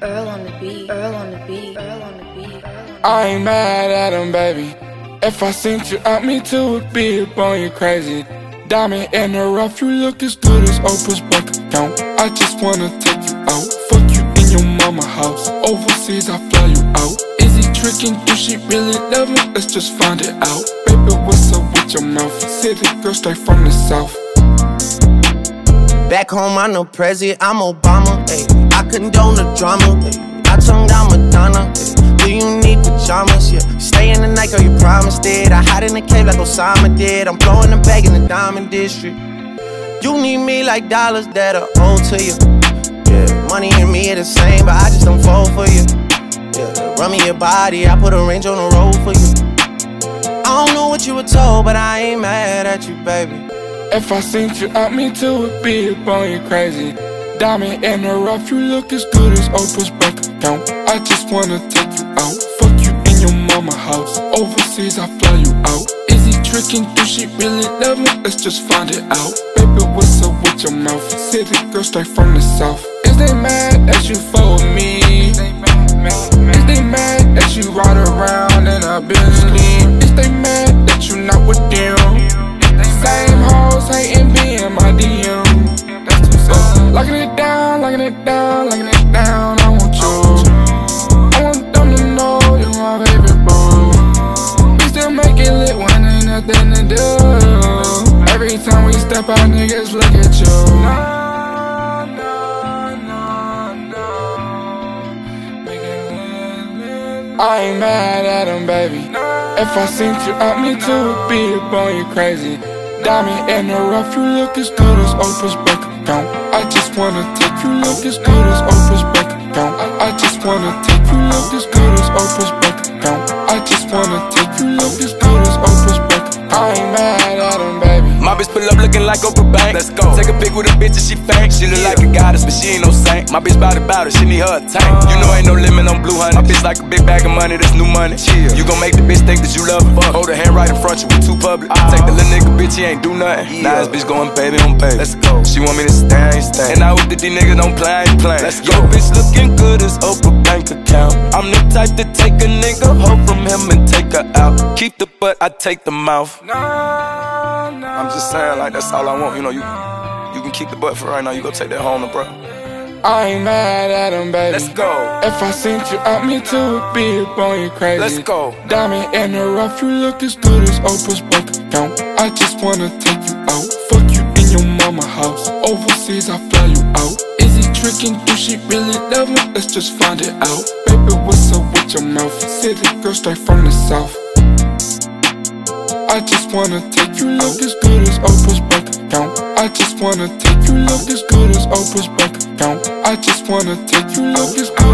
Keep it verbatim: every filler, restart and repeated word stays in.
Earl on the beat, Earl on the beat, Earl on the beat, Earl on the beat. I ain't mad at him, baby. If I sent you out, me too would be up on you crazy. Diamond in the rough, you look as good as Oprah's bank account. I just wanna take you out, fuck you in your mama house. Overseas, I fly you out. Is he tricking? Do she really love me? Let's just find it out. Baby, what's up with your mouth? City girl straight from the south. Back home, I'm no president, I'm Obama. Ay. I condone the drama. Ay. I tongue down Madonna. Ay. Do you need pajamas? Yeah. Stay in the night, girl, you promised it. I hide in the cave like Osama did. I'm blowing the bag in the diamond district. You need me like dollars that are owed to you. Yeah, money and me are the same, but I just don't fall for you. Yeah, run me your body, I put a range on the road for you. I don't know what you were told, but I ain't mad at you, baby. If I sent you out, me too would be up on you crazy. Diamond in the rough, you look as good as Oprah's bank account. I just wanna take you out, fuck you in your mama house. Overseas, I fly you out. Is he tricking? Do she really love me? Let's just find it out. Baby, what's up with your mouth? City girl straight from the south. Is they mad that you fuck with me? Is they mad that you ride around in a Bentley? Is they mad that you not with them? Same hoes hating me in my D M. Uh, locking it down, locking it down, locking it down. I want you. I want them to know you're my baby boo. We still make it lit when ain't nothing to do. Every time we step out, niggas look at you. No, no, no, no. Make it lit, lit. I ain't mad at him, baby. If I sent you out, me too would be up on you crazy. Diamond in the rough, you look as good as Oprah's bank account. I just wanna take you look as good as Oprah's bank account. I just wanna take you look as good as Oprah's bank account. I just wanna take you look as good as Oprah's bank account. I ain't mad at him, baby. My bitch pull up looking like Oprah Bank. Let's go. Take a pic with a bitch and she fake. She look like a goddess, but she ain't no saint. My bitch bout it, bout it, she need her a tank. You know ain't no limit on blue honey. My bitch like a big bag of money, that's new money. Chill. You gon' make the bitch think that you love her. Hold her hand right in front, you be too public. Take the little nigga, bitch, he ain't do nothing. Now this bitch going baby on baby. Let's go. She want me to stay, I ain't stay. And I hope that these niggas don't play, I ain't play. Let's go. Yo, bitch looking good as Oprah bank account. I'm the type to take a nigga hoe from him and take her out. Keep the butt, I take the mouth. No, no, I'm just saying, like, that's all I want. You know, you you can keep the butt for right now. You go take that home to bro. I ain't mad at him, baby. Let's go. If I sent you out, me too would be up on you crazy. Let's go. Diamond in the rough, you look as good as Oprah's bank account. I just wanna take you out, fuck you in your mama house. Overseas, I fly you out. Is he tricking? Do she really love me? Let's just find it out. Baby, what's up with your mouth? City girl straight from the south. I just wanna take you look as good as Oprah's bank account. I just wanna take you look as good as Oprah's bank account. I just wanna take you look as good